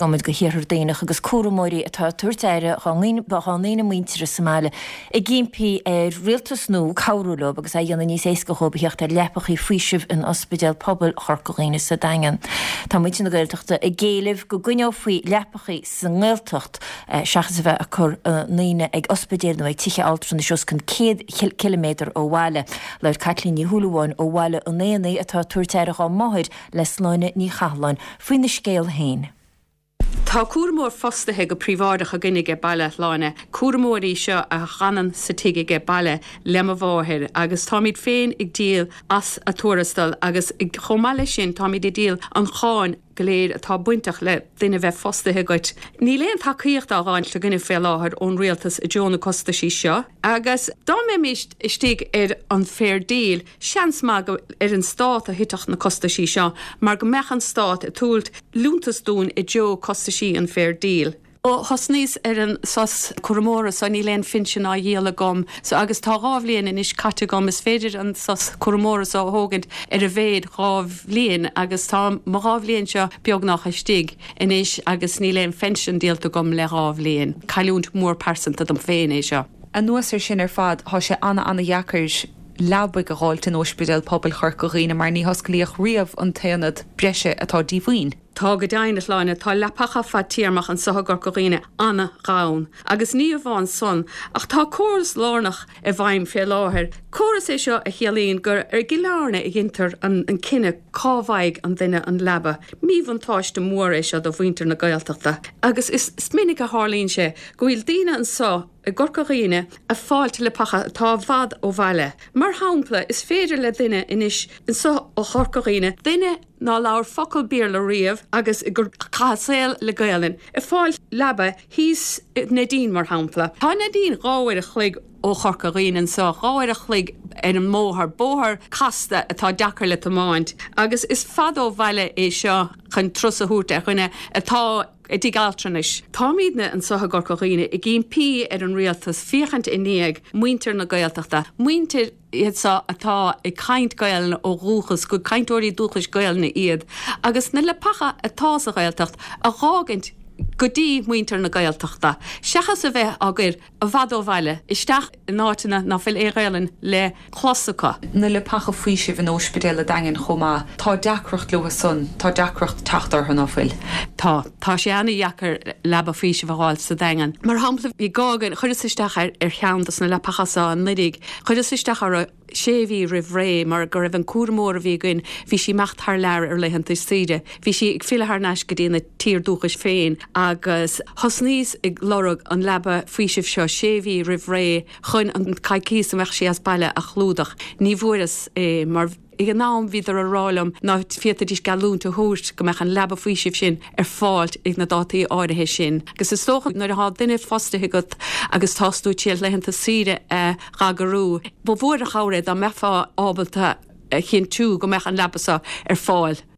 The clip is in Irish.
gomid go hirir déanach agus cuaramóirí atá tuairteire chaáine muintere Somália. I gimpi rialtas nó cabhrúla agus a dhéanana níos éca chobaíocht lepachaí faoisih in ospidéal pobl chorcaíine sa dagan. Tá muinte na gailteachta i ggéileh go gcuineo faoi lepachaí sa ghilteacht seachas a bheith a chur naoine ag ospidéal nó ag tiche altran na seos cin 100 kilometr ó bhaile leir Catlíní Húlaháin ó bhaile ó néanaí atá tuairteire á máthir le sláine ní chathláin faoin na scéal hain. Tá cuaramór fostathe go príomháideach a gcuinnig baile láine. Cuaramóirí seo a chanan sa tuige baile lema bháthir agus táid féin ag díal as a tuarastal agus ag chomáile sin táid ag díal an cháin goléir atá buintach le duine bheith fostathe goit. Ní léon takeíocht a gáin le gine fé láthir ón rialtas a Joanna Costa sí seo. Agus dá mé míist istíigh an fair deal seans má an stát a hitach na Costa sí seo, mar go mechan stát a túilt lúntas dún i Joe Costa sí an fair deal. O hosníos an sas cuaramóra sa ní léon finsin á dhéala gom, so agus tá rábhlíonn in is caite gom is féidir an sas cuaramóra sa hógant a bhéad rábhlíonn agus tá rábhlíonn seo beag nach istíigh inis agus ní léon finsin díalta gom le rábhlíonn. Cailúnt mór persanta an féin é seo. An nuasar sin fad há sé anna dhacairs leabbaigh a gháilt in ospidéal pobl chorcaíine mar ní hoscailíoch riamh an taonad breise atá díomhaoin. Tá go dainat láine tá lepacha fa tíarmach an sothgar goghine anna rán. Agus ní bháin son, ach tá córas lánach a bhaim fé láthir. Córas é seo a chéalaíonn gur gilearna i gintar an cinenne cábhaig an duine an leba. Míomh táiste mór é seo do bhaintear na Gaeltachta. Agus is minic a hálíonn sé, go bhfuil daoine an só a gorcaíine a fáilte le pacha tá bhad ó bhaile. Mar hámpla is féidir le duine inis in só ó chorcaíine. Duine ná leabhar focail bír le riamh agus gur chasail le Gaelan. I fáil leba hís Nadine mar hámpla. Tá Nadine ráir a chluig ó chorcaíine an só ráir a chluig ar an móthar bóthar casta atá deacair le tomáint. Agus is fad ó bhaile é seo chun trusa húta chuine atá I dig altranis. Támídne an sotha gorcaíine I gén pí ar an rialtas fiachant iníag muintir na Gaeltachta. Muintir sa atá I caint gaelna ó rúchas go caintóirí dúchas gaelna iad. Agus na le pacha atá sa Gaeltacht a rágant godí muintir na Gaeltachta. Seachas a bheith agur a bhad ó bhaile isteach náitina na fil éirealan le chlosacha. Na le pacha faoisih an ospidéal dagan chomá tá deacrocht luha sun, tá deacrocht taachtar an áfuil. Tá sé anna dhechar leba faoisih bháil sa dagan. Mar hampla bhí gágan chuidir isteach ar cheantas na le pachasá an lidig, chuidir isteach ar séhí rihré mar go raibh an cuaramór a bhí goin bhí sí mecht th leir ar leihananta síide. Bhí sí ag filear neis go dtíana tír dúchas féin agus hosníos ag lorug an leba faoisih seo séhí rihré chun an caiicís a meach sí as baile a chlúdach. Ní bhuaras mar I nám viidir a rálam ná fiata dís galúnta húst go meach an leba faoisih sin fáilt ag na dátaí áirithe sin. Gus is tócha nuair a há duine fostathe agat agus tástú tíal leihananta síre ragarú. Ba bhuair a chairad a mefa ábalta chin tú go meach an lebasa fáil.